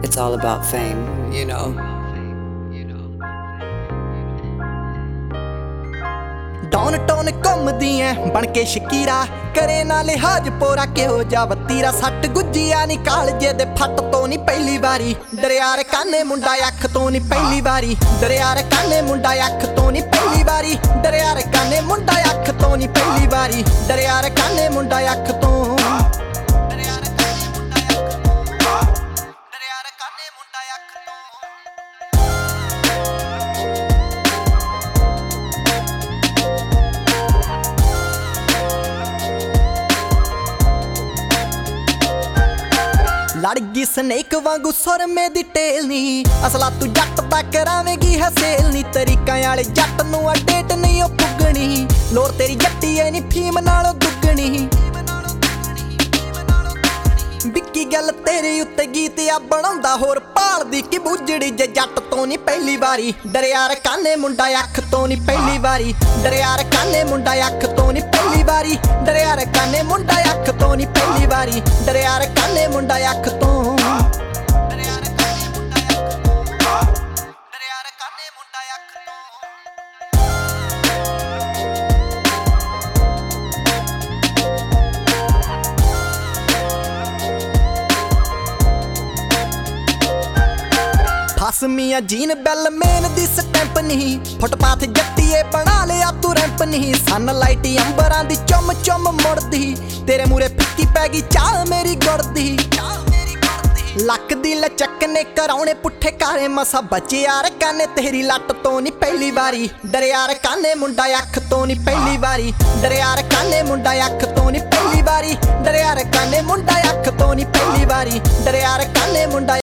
It's all about fame, you know. Downtown ਘੁੰਮਦੀ ਐ ਬਣ ਕੇ ਸ਼ਕੀਰਾ, ਕਰੇ ਨਾ ਲਿਹਾਜ਼ ਪੋਰਾ ਕਿਹੋ ਜਾ ਵਤੀਰਾ। ਸੱਟ ਗੁੱਜੀਆ ਨੀ ਕਾਲਜੇ ਦੇ ਫੱਟ ਤੋਂ ਨੀ ਪਹਿਲੀ ਵਾਰੀ, ਦਰਿਆ ਰਕਾਨੇ ਮੁੰਡਾ ਅੱਖ ਤੋਂ ਨੀ ਪਹਿਲੀ ਵਾਰੀ, ਦਰਿਆ ਰਕਾਨੇ ਮੁੰਡਾ ਅੱਖ ਤੋਂ ਨੀ ਪਹਿਲੀ ਵਾਰੀ, ਦਰਿਆ ਰਕਾਨੇ ਮੁੰਡਾ ਅੱਖ ਤੋਂ ਨੀ ਪਹਿਲੀ ਵਾਰੀ, ਦਰਿਆ ਰਕਾਨੇ ਮੁੰਡਾ ਅੱਖ ਤੋਂ। ਲੜ ਗਈ ਸਨੇਕ ਵਾਂਗੂ ਸੁਰਮੇ ਦੀ ਟੇਲ ਨੀ, ਅਸਲਾ ਤੂੰ ਜੱਟ ਦਾ ਕਰਾਵੇਂਗੀ ਹੈ ਸੇਲ ਨੀ। ਤਰੀਕਾਂ ਵਾਲੇ ਜੱਟ ਨੂੰ ਅਡੇਟ ਨਹੀਂ ਉਹ ਪੁੱਗਣੀ, ਲੋਰ ਤੇਰੀ ਜੱਟੀ ਐ ਨੀ ਫੀਮ ਨਾਲੋਂ ਦੁੱਗਣੀ। ਵਿੱਕੀ ਗੱਲ ਤੇਰੇ ਉੱਤੇ ਗੀਤ ਆ ਬਣਾਉਂਦਾ ਹੋਰ ਭਾਲਦੀ ਕਿ ਬੁੱਝੜੀ ਜੇ ਜੱਟ ਤੋਂ ਨੀ ਪਹਿਲੀ ਵਾਰੀ, ਦਰਿਆ ਰਕਾਨੇ ਮੁੰਡਾ ਅੱਖ ਤੋਂ ਨੀ ਪਹਿਲੀ ਵਾਰੀ, ਦਰਿਆ ਰਕਾਨੇ ਮੁੰਡਾ ਅੱਖ ਤੋਂ ਨੀ ਪਹਿਲੀ ਵਾਰੀ, ਦਰਿਆ ਰਕਾਨੇ ਮੁੰਡਾ ਅੱਖ ਤੋਂ ਨੀ ਪਹਿਲੀ ਵਾਰੀ, ਦਰਿਆ ਰਕਾਨੇ ਮੁੰਡਾ ਅੱਖ ਤੋਂ। ਫਸਮੀਆਂ ਜੀਨ ਬੈਲ ਮੇਨ ਦੀ ਸਟੈਂਪ ਨਹੀਂ, ਫੁੱਟਪਾਥ ਜੱਟੀਏ ਬਣਾ ਲਿਆ ਤੂੰ ਰੈਂਪ ਨਹੀਂ। ਸਨਲਾਈਟ ਅੰਬਰਾਂ ਦੀ ਚੁੰਮ ਚੁੰਮ ਮੁੜਦੀ, ਤੇਰੇ ਮੂਰੇ ਫਿੱਕੀ ਪੈ ਗਈ ਚਾਹ ਮੇਰੀ ਗੁੜਦੀ। ਲੱਕ ਦੀ ਲਚਕ ਨੇ ਕਰਾਉਣੇ ਪੁੱਠੇ ਕਾਰੇ, ਮਸਾ ਬਚਿਆ ਰਕਾਨੇ ਤੇਰੀ ਲੱਟ ਤੋਂ ਨੀ ਪਹਿਲੀ ਵਾਰੀ, ਦਰਿਆ ਰਕਾਨੇ ਮੁੰਡਾ ਅੱਖ ਤੋਂ ਨੀ ਪਹਿਲੀ ਵਾਰੀ, ਦਰਿਆ ਰਕਾਨੇ ਮੁੰਡਾ ਅੱਖ ਤੋਂ ਨੀ ਪਹਿਲੀ ਵਾਰੀ, ਦਰਿਆ ਰਕਾਨੇ ਮੁੰਡਾ ਅੱਖ ਤੋਂ ਨੀ ਪਹਿਲੀ ਵਾਰੀ, ਦਰਿਆ ਰਕਾਨੇ ਮੁੰਡਾ